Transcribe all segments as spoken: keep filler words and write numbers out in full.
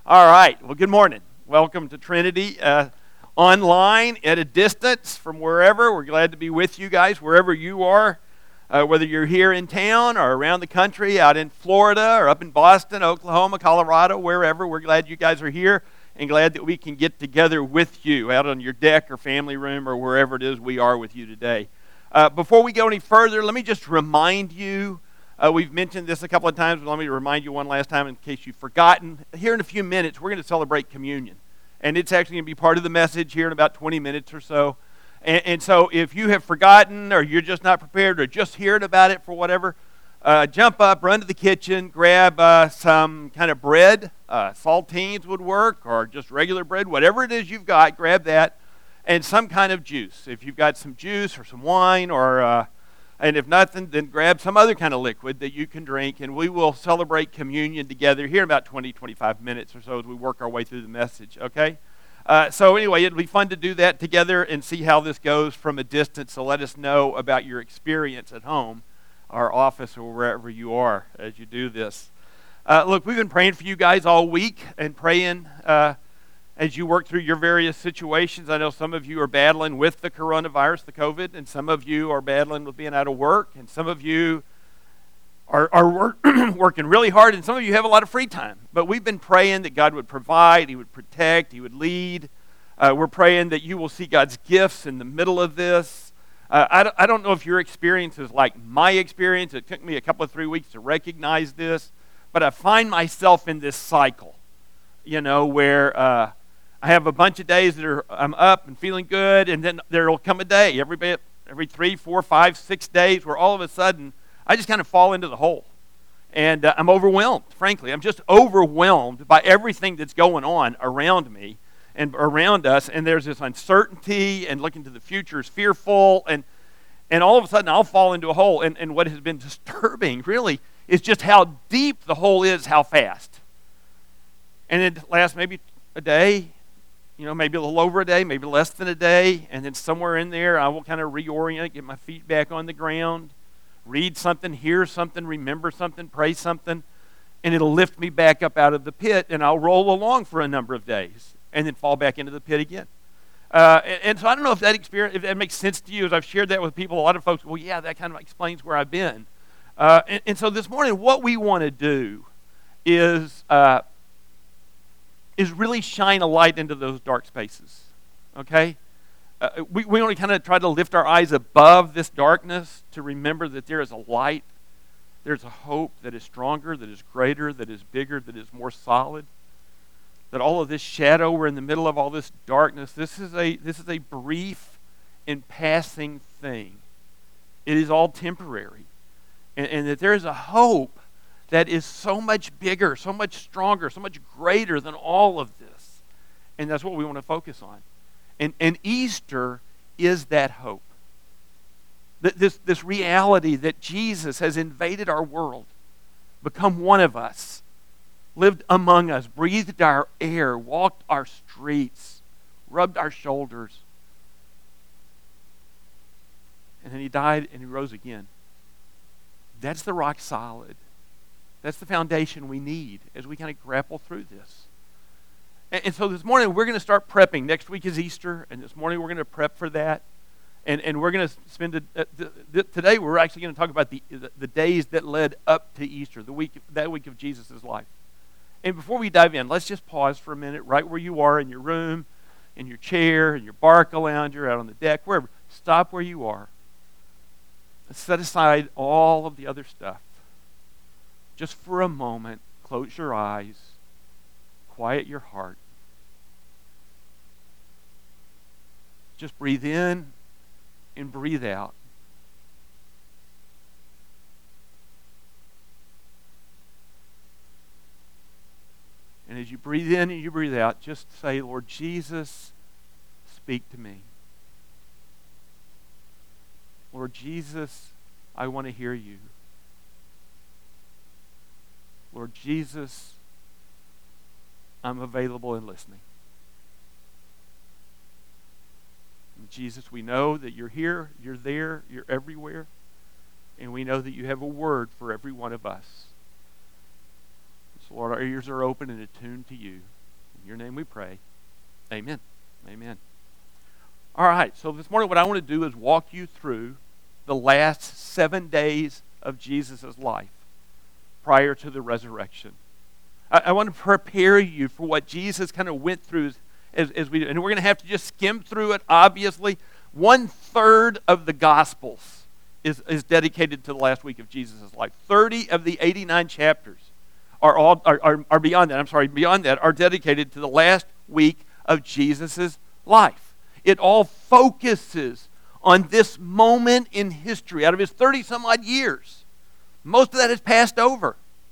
All right. Well, good morning. Welcome to Trinity uh, online at a distance from wherever. We're glad to be with you guys wherever you are, uh, whether you're here in town or around the country, out in Florida or up in Boston, Oklahoma, Colorado, wherever. We're glad you guys are here and glad that we can get together with you out on your deck or family room or wherever it is we are with you today. Uh, before we go any further, let me just remind you. Uh, we've mentioned this a couple of times, but let me remind you one last time in case you've forgotten. Here in a few minutes, we're going to celebrate communion. And it's actually going to be part of the message here in about twenty minutes or so. And, and so if you have forgotten or you're just not prepared or just hearing about it for whatever, uh, jump up, run to the kitchen, grab uh, some kind of bread. Uh, saltines would work, or just regular bread. Whatever it is you've got, grab that. And some kind of juice. If you've got some juice or some wine or... Uh, And if nothing, then grab some other kind of liquid that you can drink, and we will celebrate communion together here in about twenty, twenty-five minutes or so as we work our way through the message, okay? Uh, so anyway, it'll be fun to do that together and see how this goes from a distance, so let us know about your experience at home, our office, or wherever you are as you do this. Uh, look, we've been praying for you guys all week and praying uh, as you work through your various situations. I know some of you are battling with the coronavirus, the COVID, and some of you are battling with being out of work, and some of you are, are work, working really hard, and some of you have a lot of free time. But we've been praying that God would provide, He would protect, He would lead. Uh, we're praying that you will see God's gifts in the middle of this. Uh, I, don't, I don't know if your experience is like my experience. It took me a couple of three weeks to recognize this, but I find myself in this cycle, you know, where... Uh, I have a bunch of days that are I'm up and feeling good, and then there will come a day every bit, every three, four, five, six days where all of a sudden I just kind of fall into the hole, and uh, I'm overwhelmed. Frankly, I'm just overwhelmed by everything that's going on around me and around us, and there's this uncertainty, and looking to the future is fearful, and and all of a sudden I'll fall into a hole. And and what has been disturbing really is just how deep the hole is, how fast, and it lasts maybe a day. You know, maybe a little over a day, maybe less than a day, and then somewhere in there I will kind of reorient, get my feet back on the ground, read something, hear something, remember something, pray something, and it'll lift me back up out of the pit, and I'll roll along for a number of days, and then fall back into the pit again. Uh, and, and so I don't know if that experience, if that makes sense to you. As I've shared that with people, a lot of folks, well, yeah, that kind of explains where I've been. Uh, and, and so this morning, what we want to do is... Uh, is really shine a light into those dark spaces, okay? Uh, we, we only kind of try to lift our eyes above this darkness to remember that there is a light, there's a hope that is stronger, that is greater, that is bigger, that is more solid, that all of this shadow, we're in the middle of all this darkness, this is a, this is a brief and passing thing. It is all temporary. And, and that there is a hope that is so much bigger, so much stronger, so much greater than all of this. And that's what we want to focus on. And, and Easter is that hope. This, this reality that Jesus has invaded our world, become one of us, lived among us, breathed our air, walked our streets, rubbed our shoulders. And then He died and He rose again. That's the rock solid. That's the foundation we need as we kind of grapple through this. And, and so this morning we're going to start prepping. Next week is Easter, and this morning we're going to prep for that. And and we're going to spend a, uh, the, the, today we're actually going to talk about the, the the days that led up to Easter, the week that week of Jesus' life. And before we dive in, let's just pause for a minute, right where you are in your room, in your chair, in your Barca lounger, out on the deck, wherever. Stop where you are. Let's set aside all of the other stuff. Just for a moment, close your eyes, quiet your heart. Just breathe in and breathe out. And as you breathe in and you breathe out, just say, Lord Jesus, speak to me. Lord Jesus, I want to hear you. Lord Jesus, I'm available and listening. And Jesus, we know that you're here, you're there, you're everywhere, and we know that you have a word for every one of us. Lord, our ears are open and attuned to you. In your name we pray. Amen. Amen. All right, so this morning what I want to do is walk you through the last seven days of Jesus' life prior to the resurrection. I, I want to prepare you for what Jesus kind of went through as, as we do. And we're going to have to just skim through it, obviously. One third of the Gospels is, is dedicated to the last week of Jesus' life. thirty of the eighty-nine chapters are, all, are, are, are beyond that. I'm sorry, beyond that are dedicated to the last week of Jesus' life. It all focuses on this moment in history. Out of his thirty-some-odd years, most of that has passed over.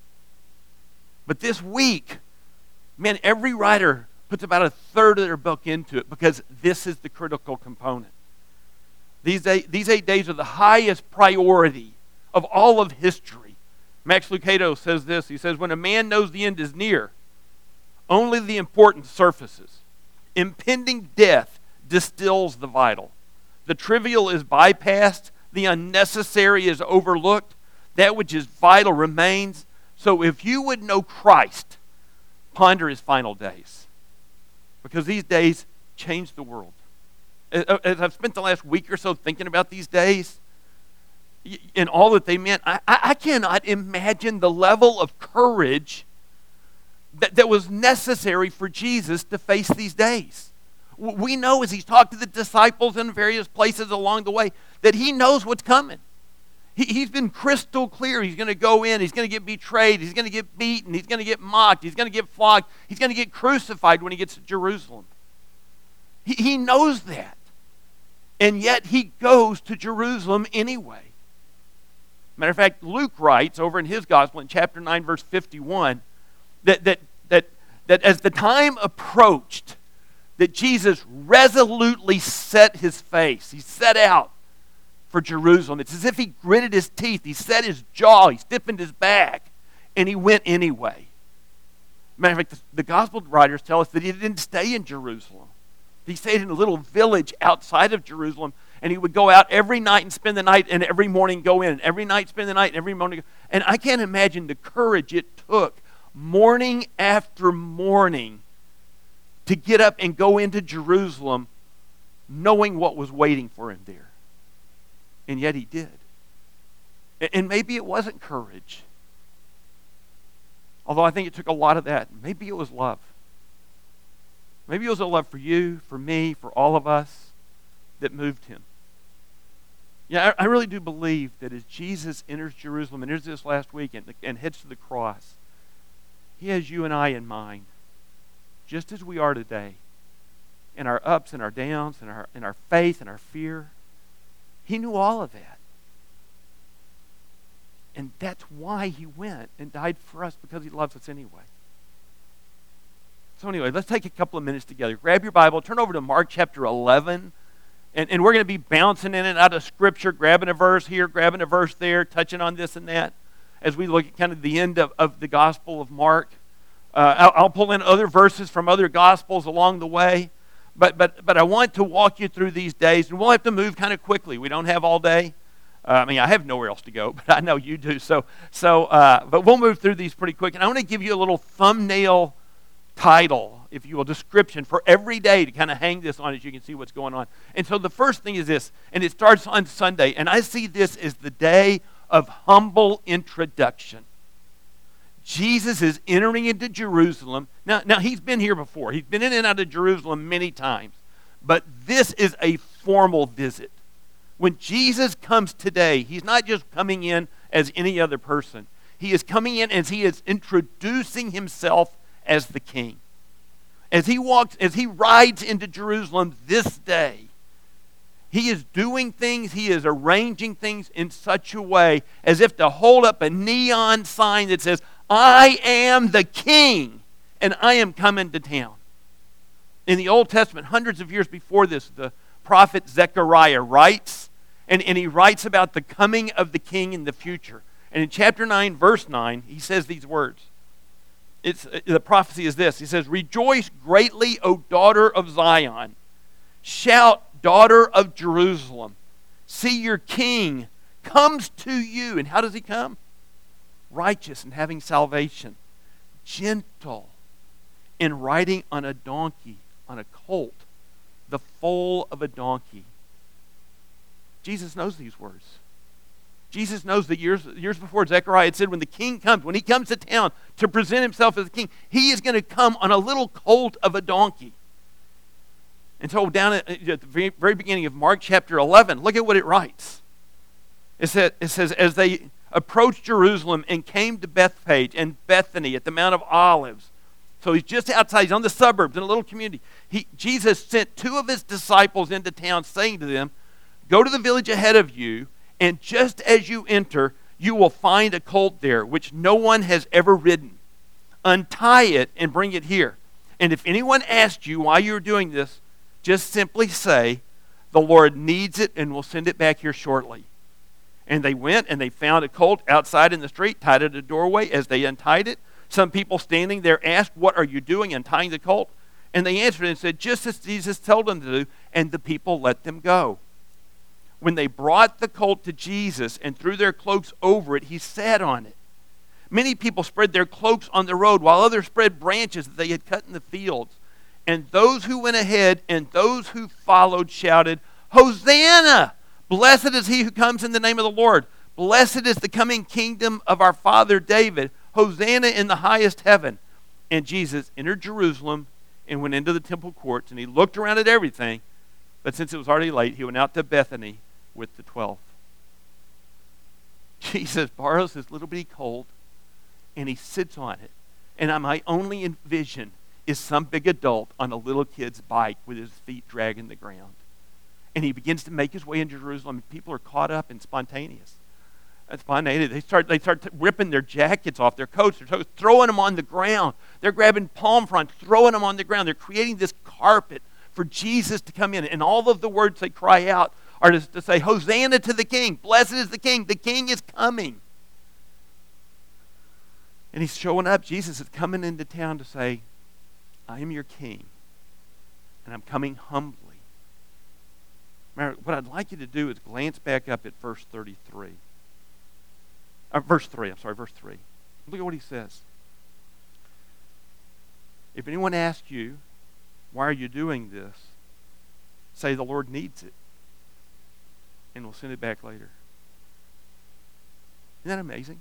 But this week, man, every writer puts about a third of their book into it because this is the critical component. These eight, these eight days are the highest priority of all of history. Max Lucado says this. He says, when a man knows the end is near, only the important surfaces. Impending death distills the vital. The trivial is bypassed. The unnecessary is overlooked. That which is vital remains. So if you would know Christ, ponder his final days. Because these days change the world. As I've spent the last week or so thinking about these days and all that they meant, I, I cannot imagine the level of courage that, that was necessary for Jesus to face these days. We know as he's talked to the disciples in various places along the way that he knows what's coming. He, he's been crystal clear. He's going to go in. He's going to get betrayed. He's going to get beaten. He's going to get mocked. He's going to get flogged. He's going to get crucified when he gets to Jerusalem. He, he knows that. And yet he goes to Jerusalem anyway. Matter of fact, Luke writes over in his gospel in chapter nine, verse fifty-one, that, that, that, that as the time approached, that Jesus resolutely set his face. He set out for Jerusalem. It's as if he gritted his teeth. He set his jaw. He stiffened his back. And he went anyway. Matter of fact, the, the gospel writers tell us that he didn't stay in Jerusalem. He stayed in a little village outside of Jerusalem. And he would go out every night and spend the night and every morning go in. And every night spend the night and every morning go. And I can't imagine the courage it took morning after morning to get up and go into Jerusalem knowing what was waiting for him there. And yet he did. And maybe it wasn't courage. Although I think it took a lot of that. Maybe it was love. Maybe it was a love for you, for me, for all of us that moved him. Yeah, I, I really do believe that as Jesus enters Jerusalem and enters this last week and, and heads to the cross, he has you and I in mind. Just as we are today, in our ups and our downs, in our, in our faith and our fear. He knew all of that. And that's why he went and died for us, because he loves us anyway. So anyway, let's take a couple of minutes together. Grab your Bible, turn over to Mark chapter eleven, and, and we're going to be bouncing in and out of Scripture, grabbing a verse here, grabbing a verse there, touching on this and that, as we look at kind of the end of, of the Gospel of Mark. Uh, I'll, I'll pull in other verses from other Gospels along the way, but but but I want to walk you through these days, and we'll have to move kind of quickly. We don't have all day. Uh, I mean, I have nowhere else to go, but I know you do. So so, uh, but we'll move through these pretty quick, and I want to give you a little thumbnail title, if you will, description for every day to kind of hang this on as you can see what's going on. And so the first thing is this, and it starts on Sunday, and I see this as the day of humble introduction. Jesus is entering into Jerusalem. Now, now he's been here before. He's been in and out of Jerusalem many times. But this is a formal visit. When Jesus comes today, he's not just coming in as any other person. He is coming in as he is introducing himself as the king. As he walks, as he rides into Jerusalem this day, he is doing things, he is arranging things in such a way as if to hold up a neon sign that says, I am the king, and I am coming to town. In the Old Testament, hundreds of years before this, the prophet Zechariah writes, and, and he writes about the coming of the king in the future. And in chapter nine, verse nine, he says these words. It's, the prophecy is this. He says, rejoice greatly, O daughter of Zion. Shout, daughter of Jerusalem. See, your king comes to you. And how does he come? Righteous and having salvation, gentle, and riding on a donkey, on a colt, the foal of a donkey. Jesus knows these words. Jesus knows that years, years before, Zechariah had said when the king comes, when he comes to town to present himself as a king, he is going to come on a little colt of a donkey. And so down at, at the very, very beginning of Mark chapter eleven, look at what it writes. It says, it says, as they approached Jerusalem and came to Bethphage and Bethany at the Mount of Olives. So he's just outside, he's on the suburbs in a little community. He, Jesus sent two of his disciples into town saying to them, go to the village ahead of you, and just as you enter, you will find a colt there, which no one has ever ridden. Untie it and bring it here. And if anyone asks you why you're doing this, just simply say, the Lord needs it and will send it back here shortly. And they went and they found a colt outside in the street, tied it at a doorway. As they untied it, some people standing there asked, what are you doing, untying the colt? And they answered and said, just as Jesus told them to do, and the people let them go. When they brought the colt to Jesus and threw their cloaks over it, he sat on it. Many people spread their cloaks on the road, while others spread branches that they had cut in the fields. And those who went ahead and those who followed shouted, Hosanna! Blessed is he who comes in the name of the Lord. Blessed is the coming kingdom of our father David. Hosanna in the highest heaven. And Jesus entered Jerusalem and went into the temple courts, and he looked around at everything. But since it was already late, he went out to Bethany with the twelve. Jesus borrows this little bitty colt, and he sits on it. And my only envision is some big adult on a little kid's bike with his feet dragging the ground. And he begins to make his way into Jerusalem, and people are caught up and spontaneous. And spontaneous. They start, they start ripping their jackets off, their coats, they're throwing them on the ground. They're grabbing palm fronds, throwing them on the ground. They're creating this carpet for Jesus to come in. And all of the words they cry out are to, to say, Hosanna to the King. Blessed is the King. The King is coming. And he's showing up. Jesus is coming into town to say, I am your King. And I'm coming humbly. What I'd like you to do is glance back up at verse thirty-three. Uh, verse three, I'm sorry, verse three. Look at what he says. If anyone asks you, why are you doing this? Say the Lord needs it. And we'll send it back later. Isn't that amazing?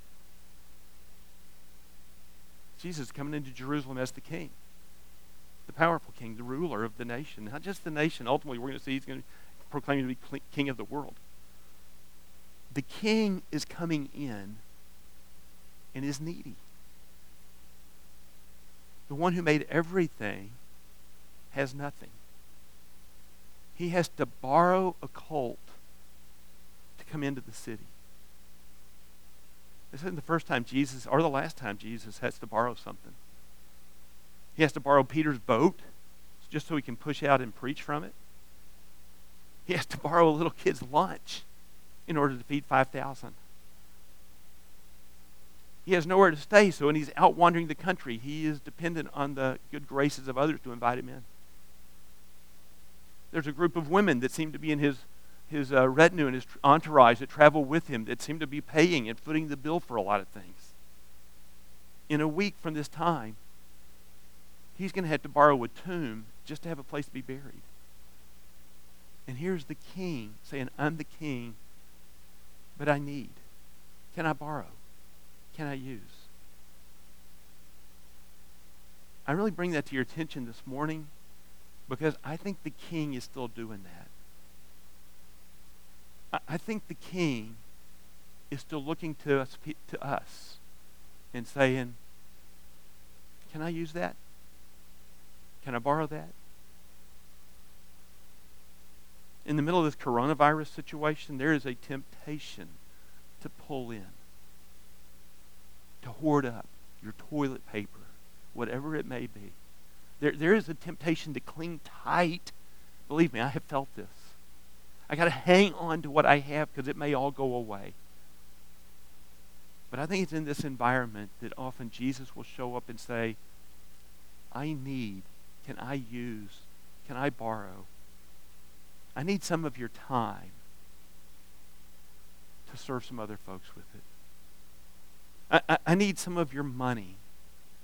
Jesus is coming into Jerusalem as the King. The powerful King, the ruler of the nation. Not just the nation. Ultimately, we're going to see he's going to proclaim to be King of the world. The King is coming in and is needy. The one who made everything has nothing. He has to borrow a colt to come into the city. This isn't the first time Jesus, or the last time Jesus has to borrow something. He has to borrow Peter's boat just so he can push out and preach from it. He has to borrow a little kid's lunch in order to feed five thousand. He has nowhere to stay, so when he's out wandering the country, he is dependent on the good graces of others to invite him in. There's a group of women that seem to be in his, his uh, retinue and his entourage that travel with him that seem to be paying and footing the bill for a lot of things. In a week from this time, he's going to have to borrow a tomb just to have a place to be buried. And here's the King saying, I'm the King, but I need. Can I borrow? Can I use? I really bring that to your attention this morning because I think the King is still doing that. I, I think the King is still looking to us, to us and saying, can I use that? Can I borrow that? In the middle of this coronavirus situation, there is a temptation to pull in, to hoard up your toilet paper, whatever it may be. There, there is a temptation to cling tight. Believe me, I have felt this. I got to hang on to what I have because it may all go away. But I think it's in this environment that often Jesus will show up and say, I need, can I use, can I borrow? I need some of your time to serve some other folks with it. I, I, I need some of your money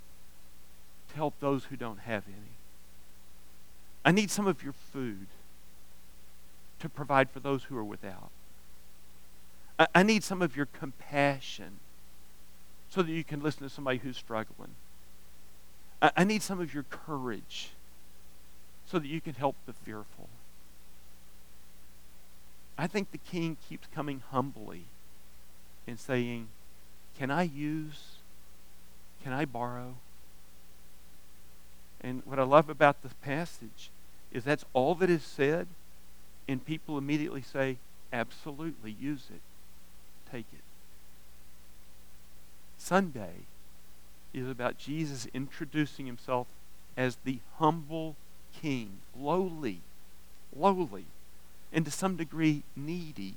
help those who don't have any. I need some of your food to provide for those who are without. I, I need some of your compassion so that you can listen to somebody who's struggling. I, I need some of your courage so that you can help the fearful. I think the king keeps coming humbly and saying, can I use? Can I borrow? And what I love about this passage is that's all that is said, and people immediately say, absolutely, use it. Take it. Sunday is about Jesus introducing himself as the humble king, lowly, lowly, and to some degree needy,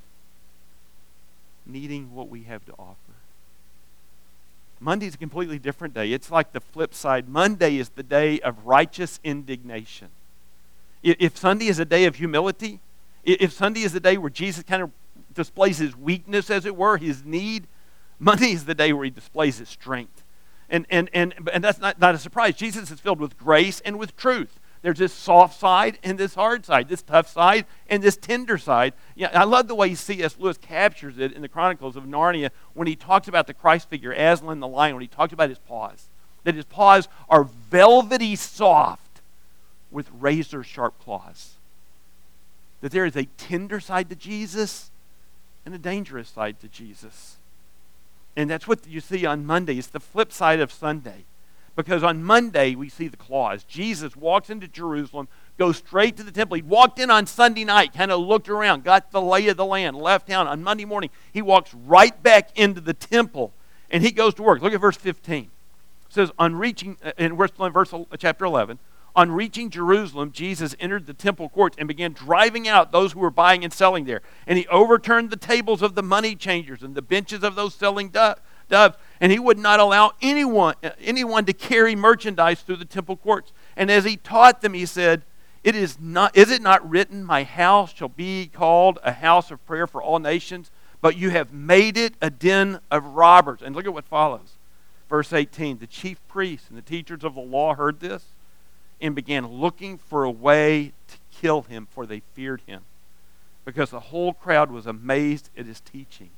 needing what we have to offer. Monday's a completely different day. It's like the flip side. Monday is the day of righteous indignation. If Sunday is a day of humility, if Sunday is the day where Jesus kind of displays his weakness, as it were, his need, Monday is the day where he displays his strength. And and and, and that's not, not a surprise. Jesus is filled with grace and with truth. There's this soft side and this hard side, this tough side and this tender side. Yeah, I love the way C S Lewis captures it in the Chronicles of Narnia when he talks about the Christ figure, Aslan the lion, when he talks about his paws. That his paws are velvety soft with razor-sharp claws. That there is a tender side to Jesus and a dangerous side to Jesus. And that's what you see on Monday. It's the flip side of Sunday. Because on Monday, we see the clause. Jesus walks into Jerusalem, goes straight to the temple. He walked in on Sunday night, kind of looked around, got the lay of the land, left town. On Monday morning, he walks right back into the temple, and he goes to work. Look at verse fifteen. It says, on reaching, in verse chapter eleven, on reaching Jerusalem, Jesus entered the temple courts and began driving out those who were buying and selling there. And he overturned the tables of the money changers and the benches of those selling doves. doves, and he would not allow anyone anyone to carry merchandise through the temple courts. And as he taught them, he said, "It is not is it not written, my house shall be called a house of prayer for all nations, but you have made it a den of robbers." And look at what follows. Verse eighteen, the chief priests and the teachers of the law heard this and began looking for a way to kill him, for they feared him, because the whole crowd was amazed at his teaching.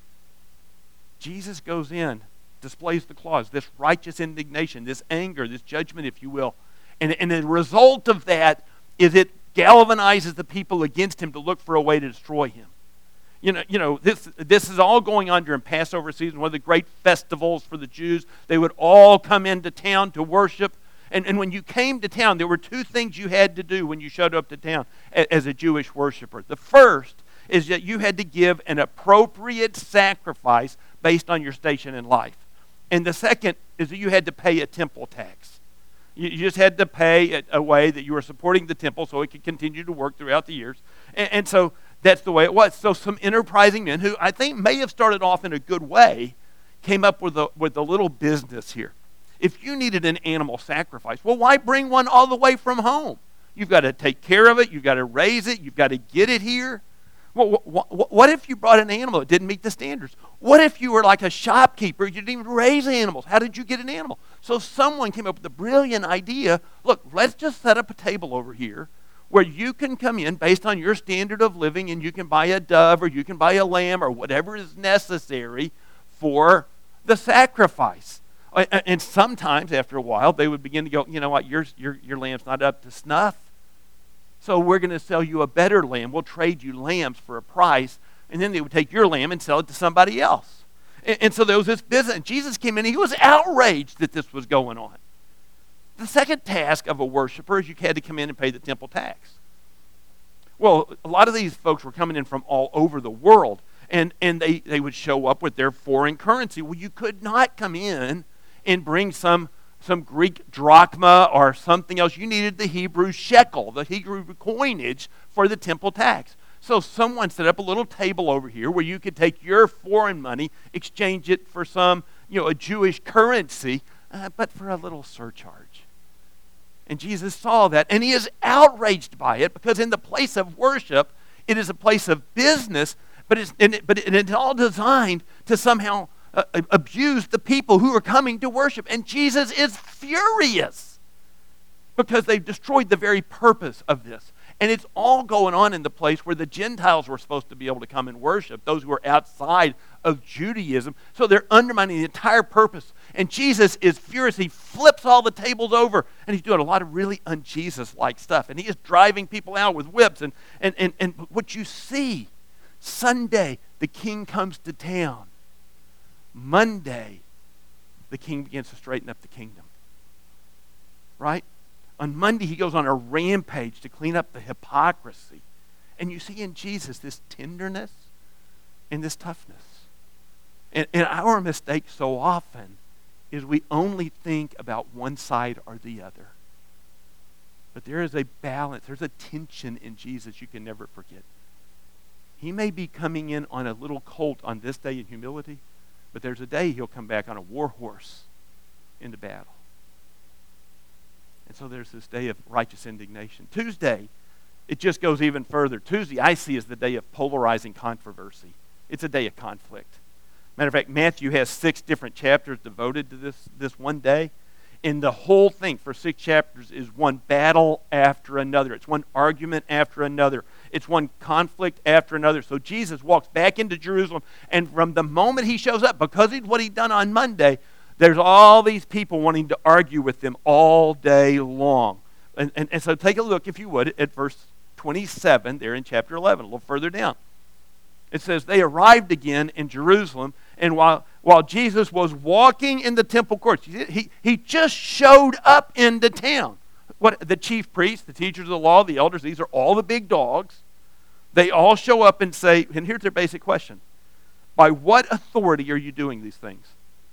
Jesus goes in, displays the clause, this righteous indignation, this anger, this judgment, if you will. And, and the result of that is it galvanizes the people against him to look for a way to destroy him. You know, you know this, this is all going on during Passover season, one of the great festivals for the Jews. They would all come into town to worship. And, and when you came to town, there were two things you had to do when you showed up to town as a Jewish worshiper. The first is that you had to give an appropriate sacrifice based on your station in life. And the second is that you had to pay a temple tax. You, you just had to pay a, a way that you were supporting the temple so it could continue to work throughout the years. And, and so that's the way it was. So some enterprising men who I think may have started off in a good way came up with a, with a little business here. If you needed an animal sacrifice, well, why bring one all the way from home? You've got to take care of it. You've got to raise it. You've got to get it here. Well, what if you brought an animal that didn't meet the standards? What if you were like a shopkeeper? You didn't even raise animals. How did you get an animal? So someone came up with the brilliant idea, look, let's just set up a table over here where you can come in based on your standard of living, and you can buy a dove or you can buy a lamb or whatever is necessary for the sacrifice. And sometimes after a while they would begin to go, you know what, your, your, your lamb's not up to snuff. So we're going to sell you a better lamb. We'll trade you lambs for a price. And then they would take your lamb and sell it to somebody else. And, and so there was this business. And Jesus came in and he was outraged that this was going on. The second task of a worshiper is you had to come in and pay the temple tax. Well, a lot of these folks were coming in from all over the world. And, and they, they would show up with their foreign currency. Well, you could not come in and bring some some Greek drachma or something else. You needed the Hebrew shekel, the Hebrew coinage for the temple tax. So someone set up a little table over here where you could take your foreign money, exchange it for some, you know, a Jewish currency, uh, but for a little surcharge. And Jesus saw that, and he is outraged by it, because in the place of worship, it is a place of business, but it's, and it, but it, and it's all designed to somehow Uh, abuse the people who are coming to worship. And Jesus is furious. because they've destroyed the very purpose of this. And it's all going on in the place where the Gentiles were supposed to be able to come and worship, those who are outside of Judaism. So they're undermining the entire purpose. And Jesus is furious. He flips all the tables over, and he's doing a lot of really un-Jesus-like stuff. And he is driving people out with whips. And, and, and, and what you see, Sunday, the king comes to town. Monday, the king begins to straighten up the kingdom. Right? On Monday, he goes on a rampage to clean up the hypocrisy. And you see in Jesus this tenderness and this toughness. And, and our mistake so often is we only think about one side or the other. But there is a balance. There's a tension in Jesus you can never forget. He may be coming in on a little colt on this day in humility, but there's a day he'll come back on a war horse into battle. And so there's this day of righteous indignation. Tuesday, it just goes even further. Tuesday, I see, as the day of polarizing controversy. It's a day of conflict. Matter of fact, Matthew has six different chapters devoted to this, this one day. And the whole thing for six chapters is one battle after another. It's one argument after another. It's one conflict after another. So Jesus walks back into Jerusalem, and from the moment he shows up, because of what he'd done on Monday, there's all these people wanting to argue with him all day long. And, and, and so take a look, if you would, at verse twenty-seven there in chapter eleven, a little further down. It says, they arrived again in Jerusalem, and while, while Jesus was walking in the temple courts, he, he just showed up into town. What, the chief priests, the teachers of the law, the elders, these are all the big dogs. They all show up and say, and here's their basic question. By what authority are you doing these things?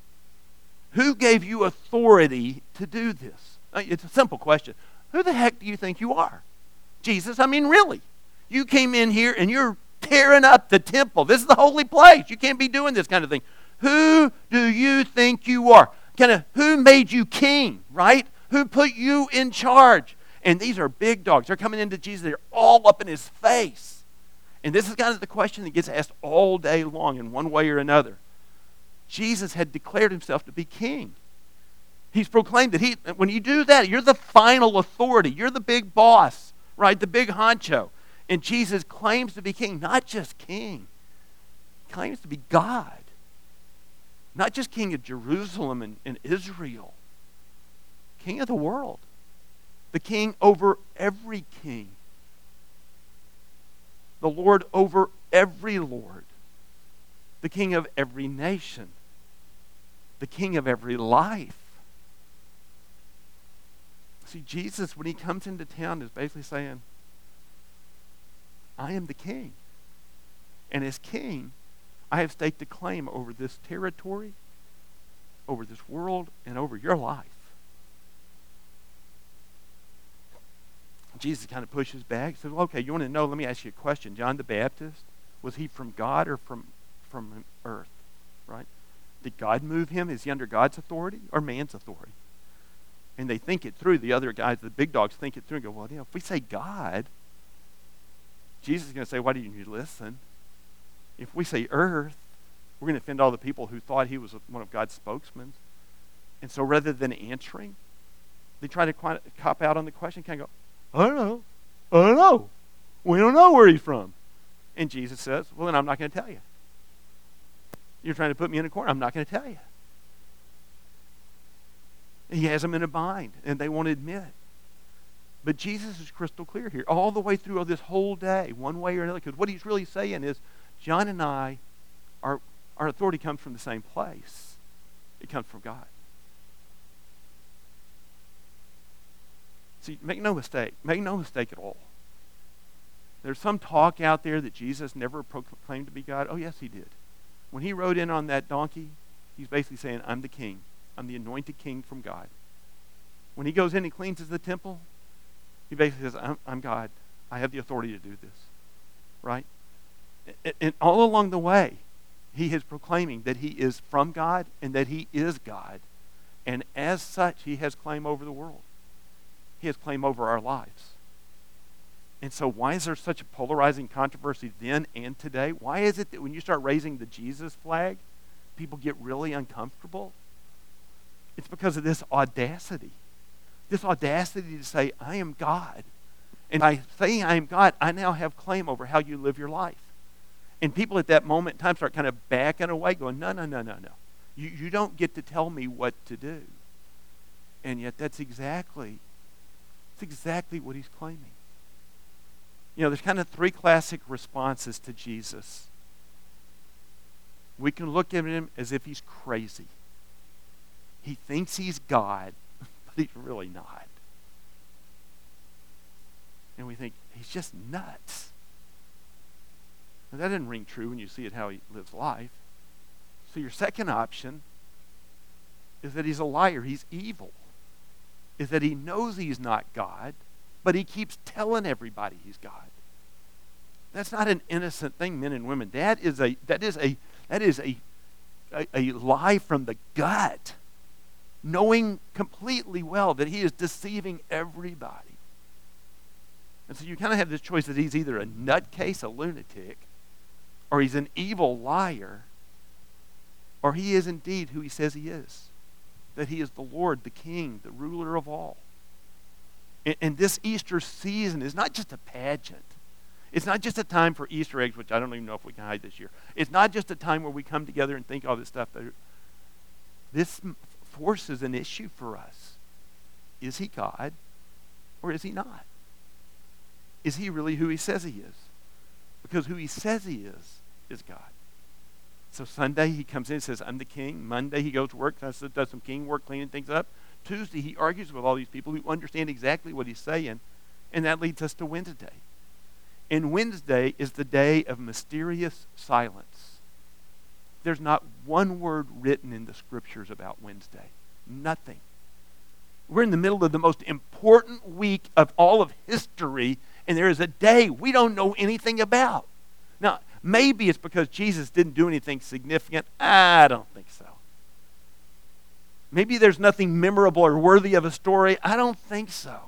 Who gave you authority to do this? It's a simple question. Who the heck do you think you are? Jesus, I mean, really. You came in here and you're tearing up the temple. This is the holy place. You can't be doing this kind of thing. Who do you think you are? Kind of, who made you king, right? Who put you in charge? And these are big dogs. They're coming into Jesus. They're all up in his face. And this is kind of the question that gets asked all day long in one way or another. Jesus had declared himself to be king. He's proclaimed that he, when you do that, you're the final authority. You're the big boss, right? The big honcho. And Jesus claims to be king, not just king. He claims to be God. Not just king of Jerusalem and, and Israel. King of the world. The king over every king. The Lord over every Lord. The king of every nation. The king of every life. See, Jesus, when he comes into town, is basically saying, I am the king. And as king, I have staked a claim over this territory, over this world, and over your life. Jesus kind of pushes back. He says, well, okay, you want to know, let me ask you a question. John the Baptist, was he from God or from, from earth? Right? Did God move him? Is he under God's authority or man's authority? And they think it through. The other guys, the big dogs, think it through and go, well, you know, if we say God, Jesus is going to say, why didn't you listen? If we say earth, we're going to offend all the people who thought he was one of God's spokesmen. And so rather than answering, they try to cop out on the question, kind of go, I don't know. I don't know. We don't know where he's from. And Jesus says, well, then I'm not going to tell you. You're trying to put me in a corner. I'm not going to tell you. He has them in a bind, and they won't admit it. But Jesus is crystal clear here, all the way through all this whole day, one way or another. Because what he's really saying is, John and I, our, our authority comes from the same place. It comes from God. See, make no mistake. Make no mistake at all. There's some talk out there that Jesus never proclaimed to be God. Oh, yes, he did. When he rode in on that donkey, he's basically saying, I'm the king. I'm the anointed king from God. When he goes in and cleanses the temple, he basically says, I'm, I'm God. I have the authority to do this. Right? And, and all along the way, he is proclaiming that he is from God and that he is God. And as such, he has claim over the world. He has claim over our lives. And so why is there such a polarizing controversy then and today? Why is it that when you start raising the Jesus flag, people get really uncomfortable? It's because of this audacity. This audacity to say, I am God. And by saying I am God, I now have claim over how you live your life. And people at that moment in time start kind of backing away, going, no, no, no, no, no. You, you don't get to tell me what to do. And yet that's exactly, that's exactly what he's claiming. You know, there's kind of three classic responses to Jesus. We can look at him as if he's crazy. He thinks he's God, but he's really not. And we think, he's just nuts. Now, that doesn't ring true when you see it how he lives life. So your second option is that he's a liar. He's evil. Is that he knows he's not God, but he keeps telling everybody he's God. That's not an innocent thing, men and women. That is a that is a that is a a, a lie from the gut, knowing completely well that he is deceiving everybody. And so you kind of have this choice that he's either a nutcase, a lunatic, or he's an evil liar, or he is indeed who he says he is. That he is the Lord, the King, the ruler of all. And, and this Easter season is not just a pageant. It's not just a time for Easter eggs, which I don't even know if we can hide this year. It's not just a time where we come together and think all this stuff. This forces an issue for us. Is he God or is he not? Is he really who he says he is? Because who he says he is, is God. So Sunday he comes in and says, I'm the king. Monday he goes to work, does some king work, cleaning things up. Tuesday he argues with all these people who understand exactly what he's saying. And that leads us to Wednesday. And Wednesday is the day of mysterious silence. There's not one word written in the scriptures about Wednesday. Nothing. We're in the middle of the most important week of all of history, and there is a day we don't know anything about. Now, maybe it's because Jesus didn't do anything significant. I don't think so. Maybe there's nothing memorable or worthy of a story. I don't think so.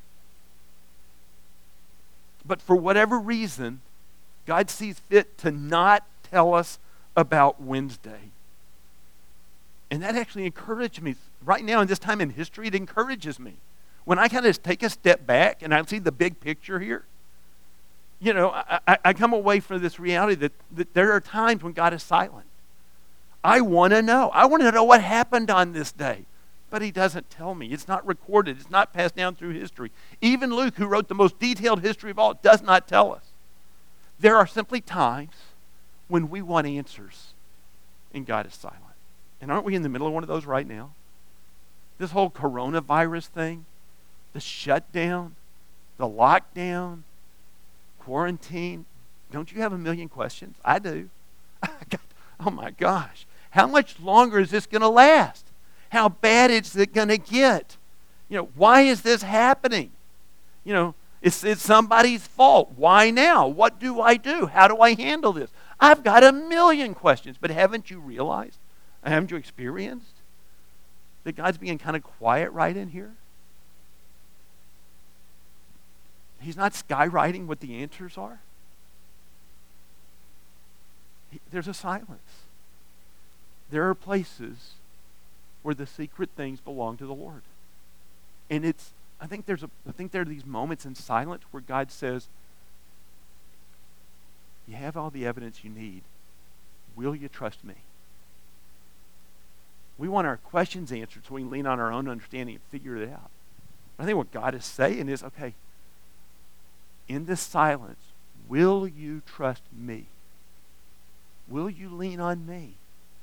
But for whatever reason, God sees fit to not tell us about Wednesday. And that actually encouraged me. Right now in this time in history, it encourages me. When I kind of take a step back and I see the big picture here, you know, I, I, I come away from this reality that, that there are times when God is silent. I want to know. I want to know what happened on this day. But he doesn't tell me. It's not recorded. It's not passed down through history. Even Luke, who wrote the most detailed history of all, does not tell us. There are simply times when we want answers and God is silent. And aren't we in the middle of one of those right now? This whole coronavirus thing, the shutdown, the lockdown, quarantine. Don't you have a million questions? I do. Oh my gosh. How much longer is this going to last? How bad is it going to get? You know, why is this happening? You know, it's, it's somebody's fault. Why now? What do I do? How do I handle this? I've got a million questions, but haven't you realized, haven't you experienced that God's being kind of quiet right in here? He's not skywriting what the answers are. He, there's a silence. There are places where the secret things belong to the Lord. And it's, I think there's a, I think there are these moments in silence where God says, you have all the evidence you need. Will you trust me? We want our questions answered so we can lean on our own understanding and figure it out. But I think what God is saying is, okay, in this silence, will you trust me? Will you lean on me?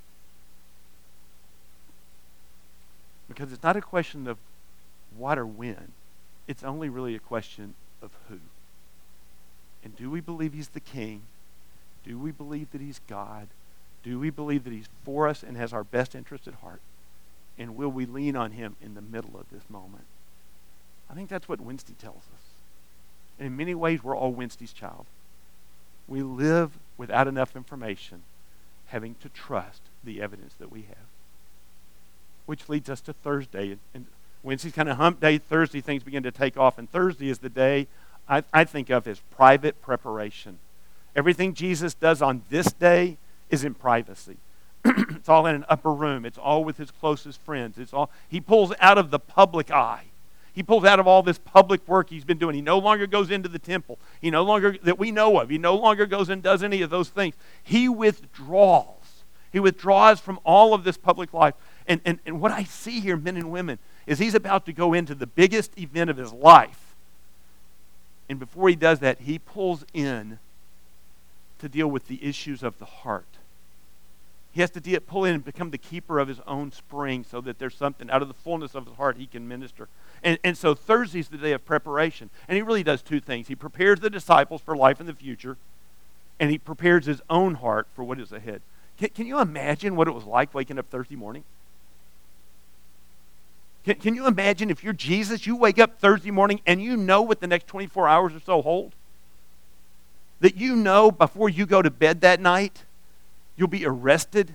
Because it's not a question of what or when. It's only really a question of who. And do we believe he's the king? Do we believe that he's God? Do we believe that he's for us and has our best interest at heart? And will we lean on him in the middle of this moment? I think that's what Wednesday tells us. And in many ways, we're all Wednesday's child. We live without enough information, having to trust the evidence that we have. Which leads us to Thursday. And Wednesday's kind of hump day. Thursday, things begin to take off. And Thursday is the day I, I think of as private preparation. Everything Jesus does on this day is in privacy. It's all in an upper room. It's all with his closest friends. It's all he pulls out of the public eye. He pulls out of all this public work he's been doing. He no longer goes into the temple. He no longer, that we know of, he no longer goes and does any of those things. He withdraws. He withdraws from all of this public life. And, and, and what I see here, men and women, is he's about to go into the biggest event of his life. And before he does that, he pulls in to deal with the issues of the heart. He has to de- pull in and become the keeper of his own spring so that there's something out of the fullness of his heart he can minister. And, and so Thursday's the day of preparation. And he really does two things. He prepares the disciples for life in the future, and he prepares his own heart for what is ahead. Can, can you imagine what it was like waking up Thursday morning? Can, can you imagine if you're Jesus, you wake up Thursday morning and you know what the next twenty-four hours or so hold? That you know before you go to bed that night, you'll be arrested,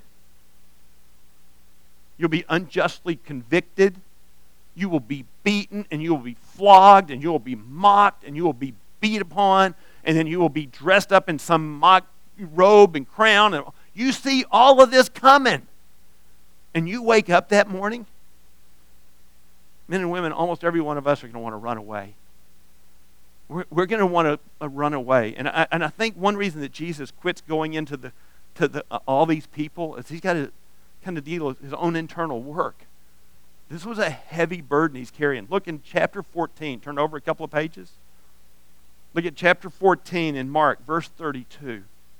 you'll be unjustly convicted, you will be beaten, and you will be flogged, and you will be mocked, and you will be beat upon, and then you will be dressed up in some mock robe and crown. And you see all of this coming. And you wake up that morning, men and women, almost every one of us are going to want to run away. We're, we're going to want to uh, run away. And I, and I think one reason that Jesus quits going into the to the, uh, all these people is he's got to kind of deal with his own internal work. This was a heavy burden he's carrying. Look in chapter fourteen. Turn over a couple of pages. Look at chapter fourteen in Mark, verse thirty-two.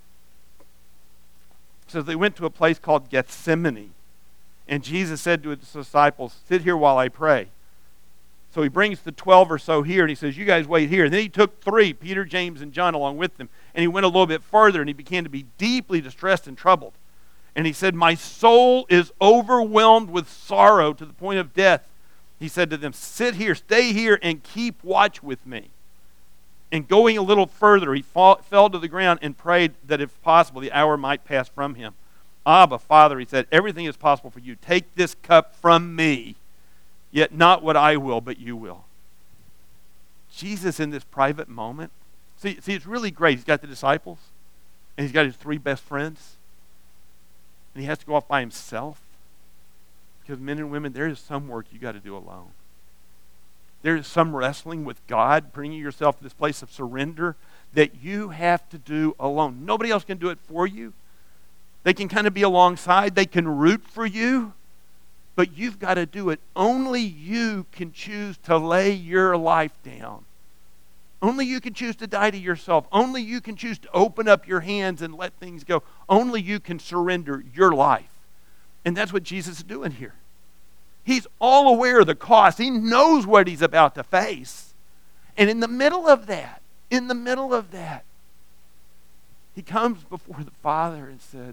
It says, they went to a place called Gethsemane, and Jesus said to his disciples, sit here while I pray. So he brings the twelve or so here, and he says, you guys wait here. And then he took three, Peter, James, and John, along with them, and he went a little bit further, and he began to be deeply distressed and troubled. And he said, my soul is overwhelmed with sorrow to the point of death. He said to them, sit here, stay here, and keep watch with me. And going a little further, he fall, fell to the ground and prayed that if possible, the hour might pass from him. Abba, Father, he said, everything is possible for you. Take this cup from me, yet not what I will, but you will. Jesus in this private moment, see, see, it's really great. He's got the disciples, and he's got his three best friends, and he has to go off by himself. Because men and women, there is some work you got to do alone. There is some wrestling with God, bringing yourself to this place of surrender that you have to do alone. Nobody else can do it for you. They can kind of be alongside. They can root for you. But you've got to do it. Only you can choose to lay your life down. Only you can choose to die to yourself. Only you can choose to open up your hands and let things go. Only you can surrender your life. And that's what Jesus is doing here. He's all aware of the cost. He knows what he's about to face. And in the middle of that, in the middle of that, he comes before the Father and said,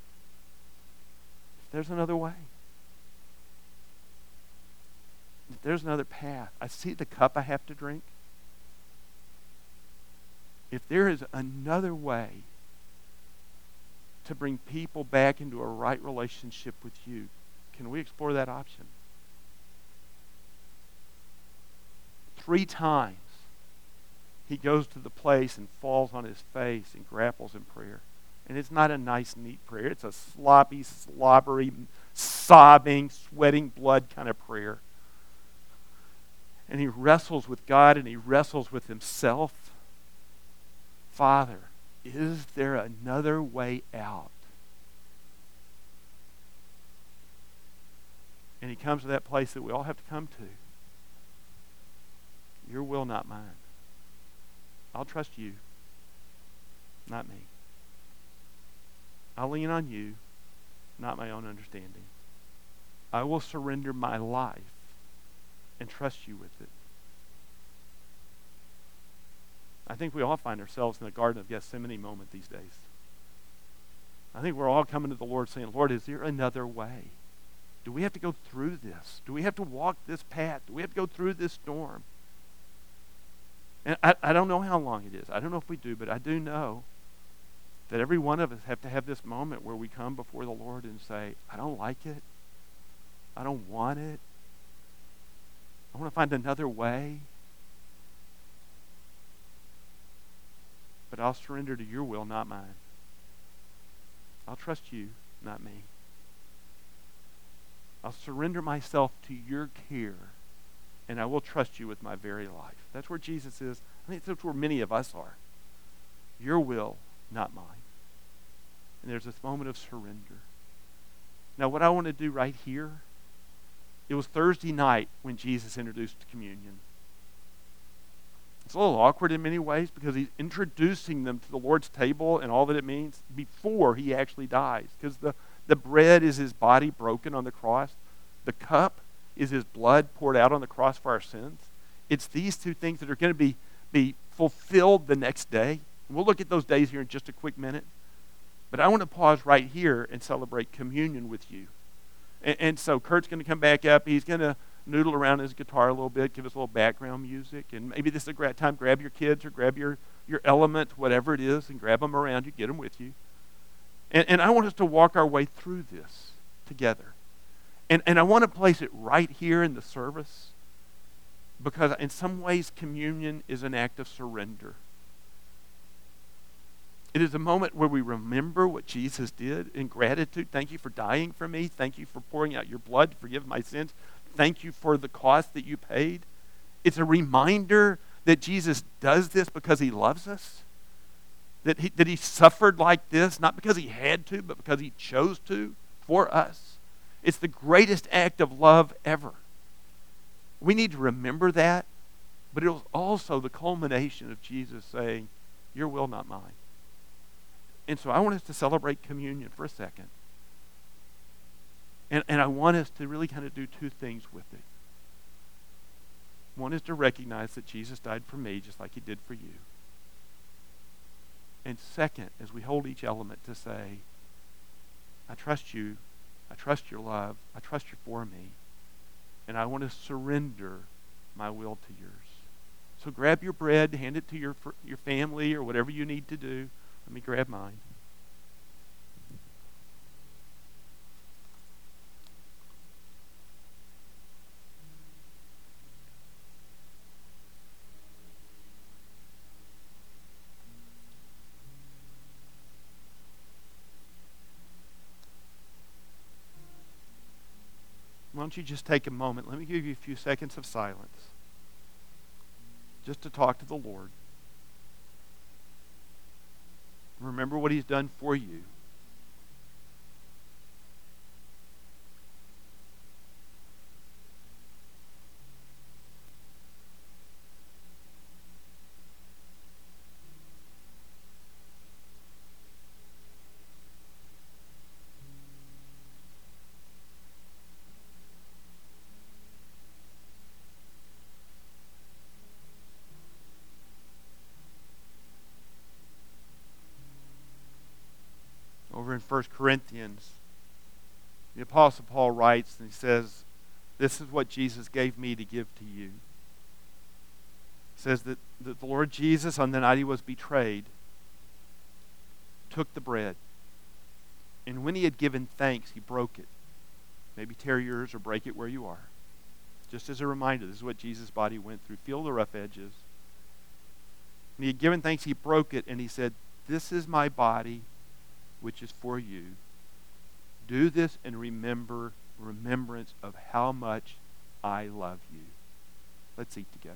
if there's another way, if there's another path, I see the cup I have to drink. If there is another way to bring people back into a right relationship with you, can we explore that option? Three times he goes to the place and falls on his face and grapples in prayer. And it's not a nice, neat prayer. It's a sloppy, slobbery, sobbing, sweating blood kind of prayer. And he wrestles with God and he wrestles with himself. Father, is there another way out? And he comes to that place that we all have to come to. Your will, not mine. I'll trust you, not me. I'll lean on you, not my own understanding. I will surrender my life and trust you with it. I think we all find ourselves in the Garden of Gethsemane moment these days. I think we're all coming to the Lord saying, Lord, is there another way? Do we have to go through this? Do we have to walk this path? Do we have to go through this storm? And I, I don't know how long it is. I don't know if we do, but I do know that every one of us have to have this moment where we come before the Lord and say, I don't like it. I don't want it. I want to find another way. But I'll surrender to your will, not mine. I'll trust you, not me. I'll surrender myself to your care and I will trust you with my very life. That's where Jesus is. I think that's where many of us are. Your will, not mine. And there's this moment of surrender. Now, what I want to do right here, it was Thursday night when Jesus introduced communion. It's a little awkward in many ways because he's introducing them to the Lord's table and all that it means before he actually dies. Because the, the bread is his body broken on the cross. The cup is his blood poured out on the cross for our sins. It's these two things that are going to be, be fulfilled the next day. And we'll look at those days here in just a quick minute. But I want to pause right here and celebrate communion with you. And, and so Kurt's going to come back up. He's going to noodle around his guitar a little bit, give us a little background music. And maybe this is a great time. Grab your kids or grab your, your element, whatever it is, and grab them around you. Get them with you. And, and I want us to walk our way through this together. And, and I want to place it right here in the service because in some ways communion is an act of surrender. It is a moment where we remember what Jesus did in gratitude. Thank you for dying for me. Thank you for pouring out your blood to forgive my sins. Thank you for the cost that you paid. It's a reminder that Jesus does this because he loves us. That he, that he suffered like this, not because he had to, but because he chose to for us. It's the greatest act of love ever. We need to remember that, but it was also the culmination of Jesus saying, your will, not mine. And so I want us to celebrate communion for a second. And, and I want us to really kind of do two things with it. One is to recognize that Jesus died for me just like he did for you. And second, as we hold each element to say, I trust you, I trust your love, I trust you for me, and I want to surrender my will to yours. So grab your bread, hand it to your, your family or whatever you need to do. Let me grab mine. Why don't you just take a moment? Let me give you a few seconds of silence just to talk to the Lord. Remember what he's done for you. Over in First Corinthians, the Apostle Paul writes and he says, this is what Jesus gave me to give to you. He says that, that the Lord Jesus, on the night he was betrayed, took the bread. And when he had given thanks, he broke it. Maybe tear yours or break it where you are. Just as a reminder, this is what Jesus' body went through. Feel the rough edges. And he had given thanks, he broke it, and he said, this is my body, which is for you. Do this in remember remembrance of how much I love you. Let's eat together.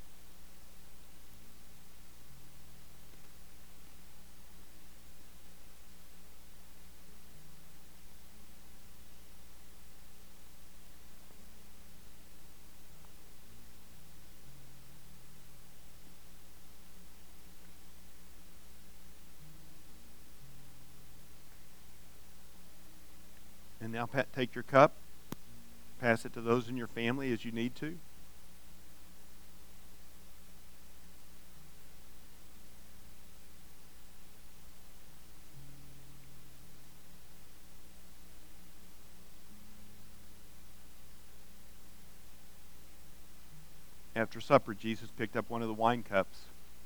And now Pat, take your cup, pass it to those in your family as you need to. After supper, Jesus picked up one of the wine cups.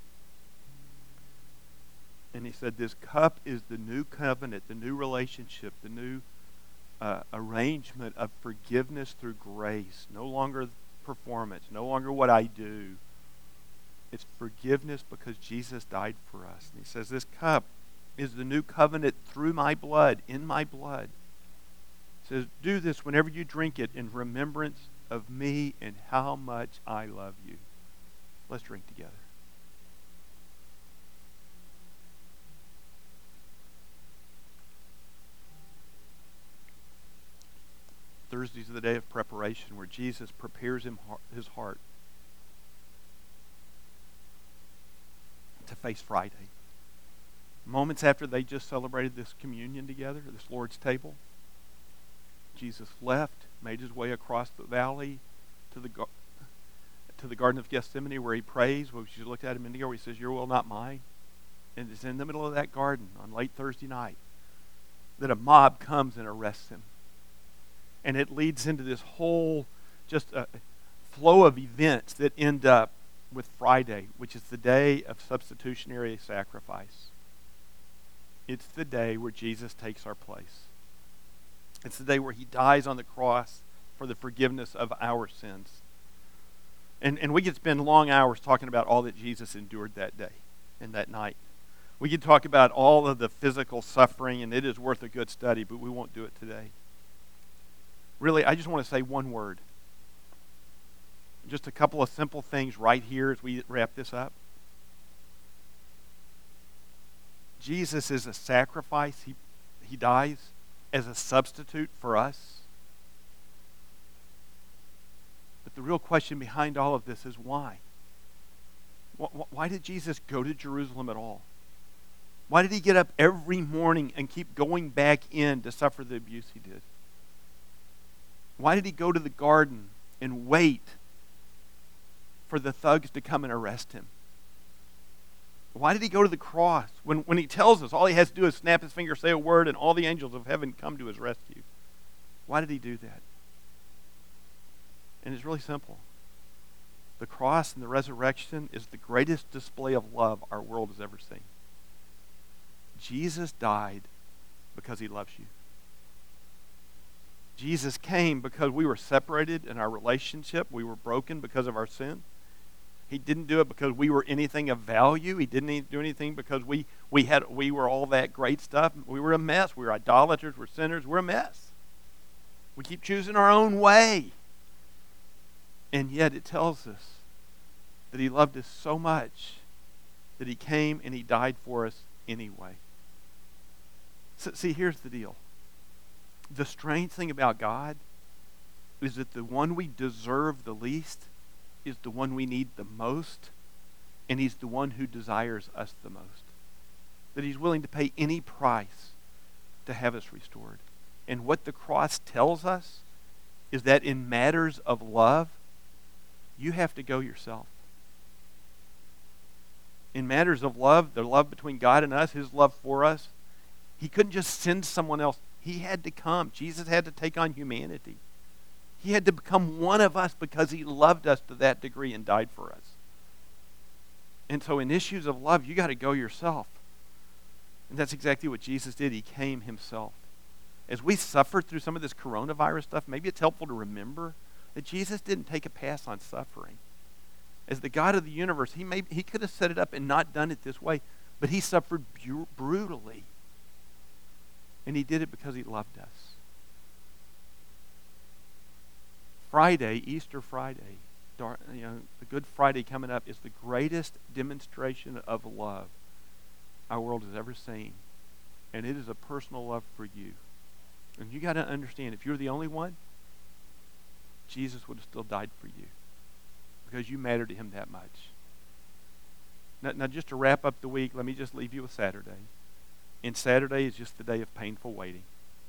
And he said, this cup is the new covenant, the new relationship, the new Uh, arrangement of forgiveness through grace. No longer performance, no longer what I do. It's forgiveness because Jesus died for us. And he says this cup is the new covenant through my blood, in my blood. He says, do this whenever you drink it in remembrance of me and how much I love you. Let's drink together. Thursday's the day of preparation where Jesus prepares him, his heart to face Friday. Moments after they just celebrated this communion together, this Lord's table, Jesus left, made his way across the valley to the to the Garden of Gethsemane where he prays. Well, she looked at him in the air. He says, "Your will, not mine." And it's in the middle of that garden on late Thursday night that a mob comes and arrests him. And it leads into this whole just a flow of events that end up with Friday, which is the day of substitutionary sacrifice. It's the day where Jesus takes our place. It's the day where he dies on the cross for the forgiveness of our sins. And, and we could spend long hours talking about all that Jesus endured that day and that night. We could talk about all of the physical suffering, and it is worth a good study, but we won't do it today. Really, I just want to say one word. Just a couple of simple things right here as we wrap this up. Jesus is a sacrifice. He, he dies as a substitute for us. But the real question behind all of this is why? Why did Jesus go to Jerusalem at all? Why did he get up every morning and keep going back in to suffer the abuse he did? Why did he go to the garden and wait for the thugs to come and arrest him? Why did he go to the cross when, when he tells us all he has to do is snap his finger, say a word, and all the angels of heaven come to his rescue? Why did he do that? And it's really simple. The cross and the resurrection is the greatest display of love our world has ever seen. Jesus died because he loves you. Jesus came because we were separated in our relationship. We were broken because of our sin. He didn't do it because we were anything of value. He didn't do anything because we, we, had, we were all that great stuff. We were a mess. We were idolaters. We're sinners. We're a mess. We keep choosing our own way. And yet it tells us that he loved us so much that he came and he died for us anyway. So, see, here's the deal. The strange thing about God is that the one we deserve the least is the one we need the most, and he's the one who desires us the most. That he's willing to pay any price to have us restored. And what the cross tells us is that in matters of love, you have to go yourself. In matters of love, the love between God and us, his love for us, he couldn't just send someone else. He had to come. Jesus had to take on humanity. He had to become one of us because he loved us to that degree and died for us. And so in issues of love, you got to go yourself. And that's exactly what Jesus did. He came himself. As we suffer through some of this coronavirus stuff, maybe it's helpful to remember that Jesus didn't take a pass on suffering. As the God of the universe, he, may, he could have set it up and not done it this way, but he suffered bu- brutally. And he did it because he loved us. Friday, Easter Friday, you know, the Good Friday coming up is the greatest demonstration of love our world has ever seen. And it is a personal love for you. And you got to understand, if you're the only one, Jesus would have still died for you because you matter to him that much. Now, now, just to wrap up the week, let me just leave you with Saturday. And Saturday is just the day of painful waiting.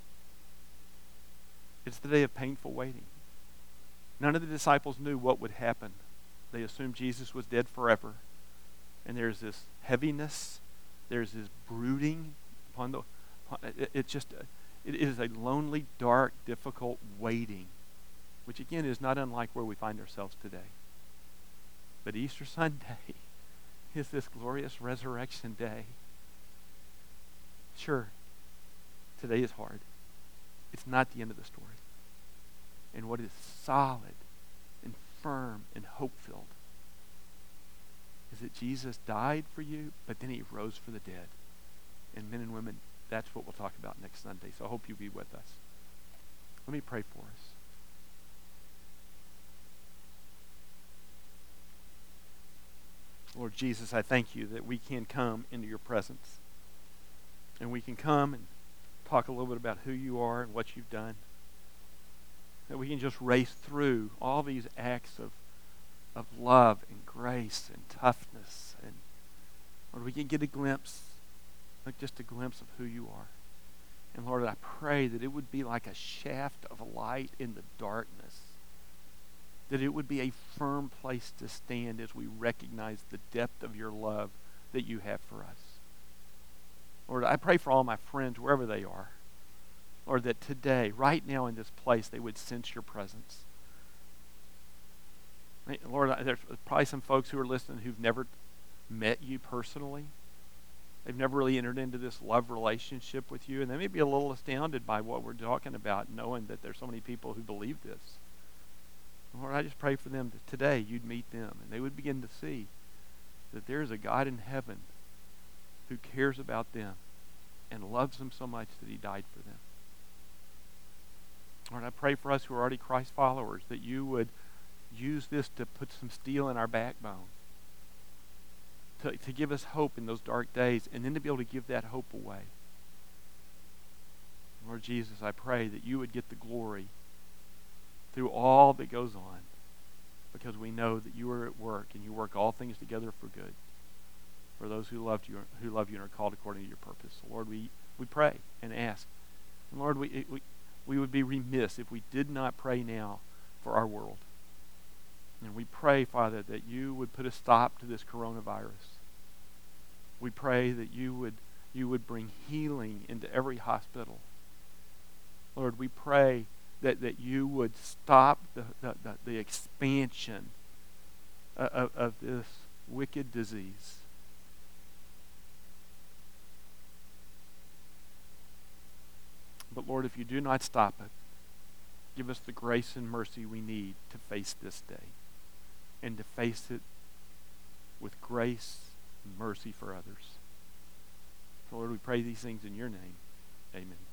It's the day of painful waiting. None of the disciples knew what would happen. They assumed Jesus was dead forever. And there's this heaviness. There's this brooding upon the... It, it just... It is a lonely, dark, difficult waiting, which again is not unlike where we find ourselves today. But Easter Sunday is this glorious resurrection day. Sure, today is hard. It's not the end of the story. And what is solid and firm and hope-filled is that Jesus died for you, but then he rose for the dead. And men and women, that's what we'll talk about next Sunday. So I hope you'll be with us. Let me pray for us. Lord Jesus, I thank you that we can come into your presence. And we can come and talk a little bit about who you are and what you've done. That we can just race through all these acts of, of love and grace and toughness. And Lord, we can get a glimpse, like just a glimpse of who you are. And Lord, I pray that it would be like a shaft of light in the darkness. That it would be a firm place to stand as we recognize the depth of your love that you have for us. Lord, I pray for all my friends, wherever they are. Lord, that today, right now in this place, they would sense your presence. Lord, there's probably some folks who are listening who've never met you personally. They've never really entered into this love relationship with you, and they may be a little astounded by what we're talking about, knowing that there's so many people who believe this. Lord, I just pray for them that today you'd meet them, and they would begin to see that there is a God in heaven who cares about them and loves them so much that he died for them. Lord, I pray for us who are already Christ followers that you would use this to put some steel in our backbone, to, to give us hope in those dark days, and then to be able to give that hope away. Lord Jesus, I pray that you would get the glory through all that goes on, because we know that you are at work and you work all things together for good for those who loved you, who love you and are called according to your purpose. So Lord, we, we pray and ask. And Lord, we, we we would be remiss if we did not pray now for our world. And we pray, Father, that you would put a stop to this coronavirus. We pray that you would you would bring healing into every hospital. Lord, we pray that, that you would stop the, the, the, the expansion of, of this wicked disease. But Lord, if you do not stop it, give us the grace and mercy we need to face this day and to face it with grace and mercy for others. So Lord, we pray these things in your name. Amen.